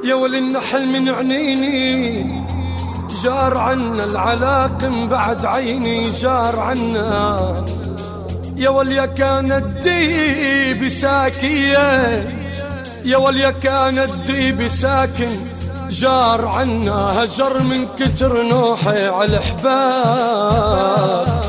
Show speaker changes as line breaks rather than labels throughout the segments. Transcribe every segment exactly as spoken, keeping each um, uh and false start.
يا ولي النحل من عنيني جار عنا العلاقم بعد عيني جار عنا. يا وليا كانت ديب ساكية يا وليا كانت ديب ساكن جار عنا هجر من كتر نوحي على الأحباب.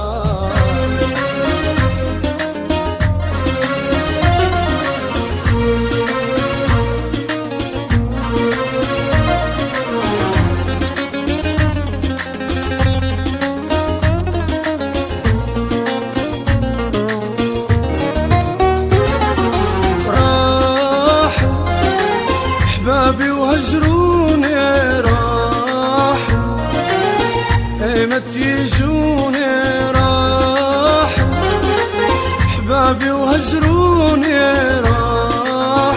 أحبابي وهجروني راح ايمت يجوني راح. أحبابي وهجروني راح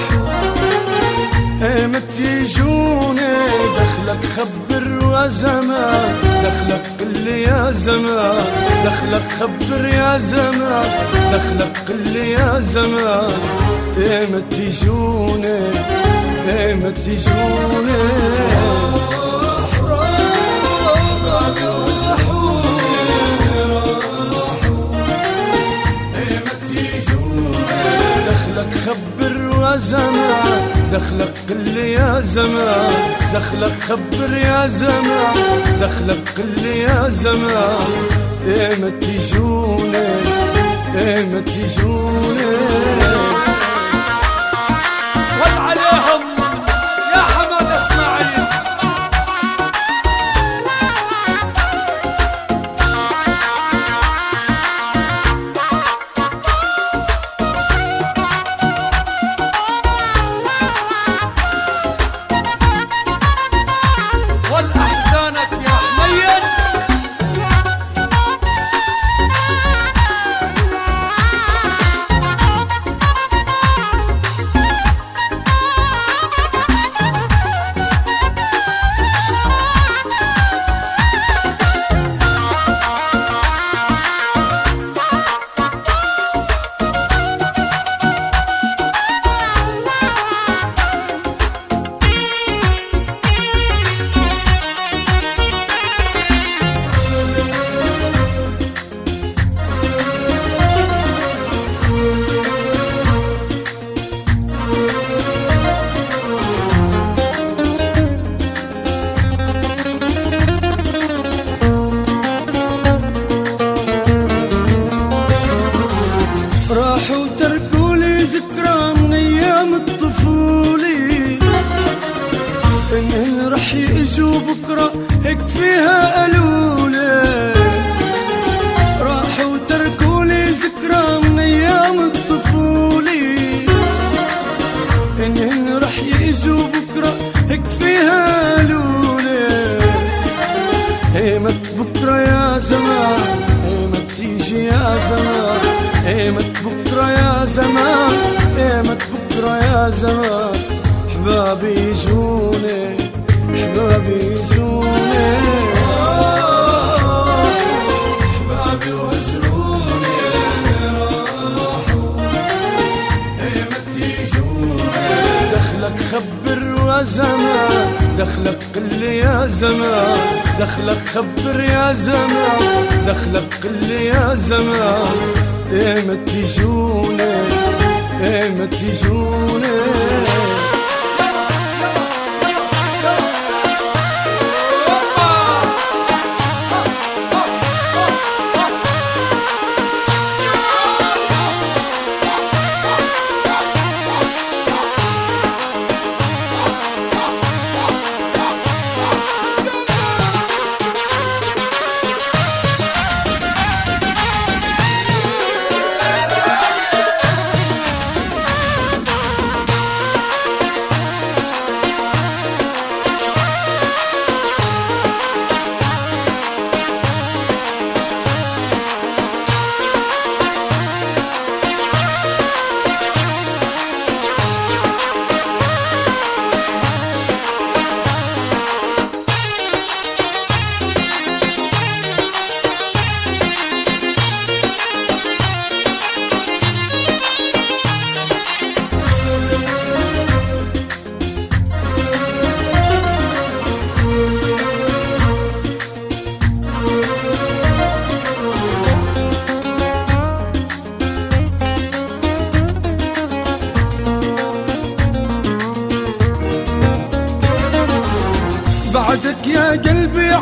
ايمت يجوني. دخلك خبر وزمان دخلك قل يا زمان دخلك خبر يا زمان دخلك قل يا زمان ايمت يجوني ايمت يجوني. دخلك خبر وزمان دخلك قل يا زمان دخلك خبر يا زمان دخلك قل يا زمان ايمت يجوني ايمت يجوني. ود عليهم يا حماد اسماعيل. ود احزانك يا حميد. راحوا تركوا لي ذكرى من ايام الطفولة انهن رح يجوا بكره هيك فيها قالولي. راحوا تركوا لي ذكرى من ايام الطفولة انهن رح يجوا بكره هيك فيها قالولي. ايمت بكره يا زمان ايمت تيجي يا زمان ايمت بكرة يا زمان ايمت بكرة يا زمان. احبابي يجوني احبابي يجوني. احبابي وهجروني راحوا ايمت يجوني. دخلك خبر وزمان دخلك قل يا زمان دخلك خبر يا زمان دخلك قل يا زمان ايمت يجوني ايمت يجوني.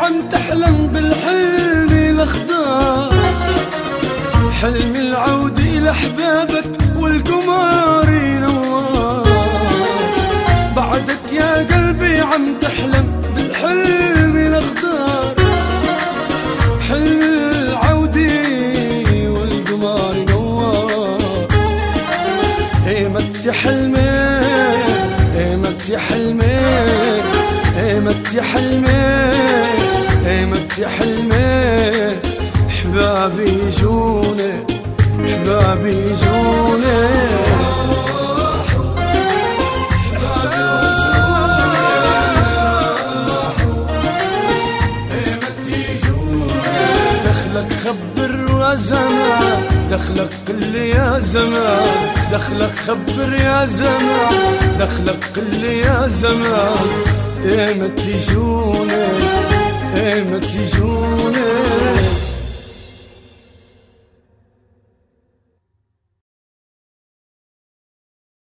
عم تحلم بالحلم الاخضر، حلم العود إلى أحبابك والقمر ينور. بعدك يا قلبي عم تحلم بالحلم الاخضر، حلم العود والقمر ينور. ايمت يا حلمي، ايمت يا حلمي، ايمت يا حلمي، ايمت يا حلمي. احبابي يجوني، احبابي يجوني، دخلك خبر يا زمان، دخلك قل يا زمان، دخلك خبر يا زمان، دخلك قل يا زمان. ايمت يجوني، ايمت يجوني.